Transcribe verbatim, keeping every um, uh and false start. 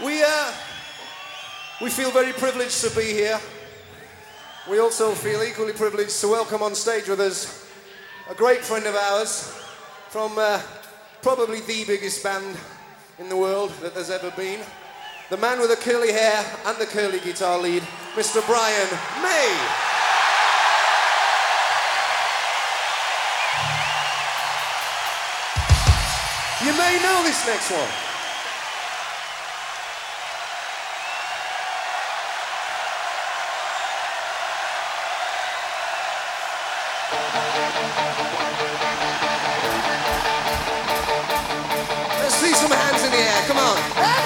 We, uh, we feel very privileged to be here. We also feel equally privileged to welcome on stage with us a great friend of ours from uh, probably the biggest band in the world that there's ever been. The man with the curly hair and the curly guitar lead, Mister Brian May. You may know this next one. Let's see some hands in the air, come on.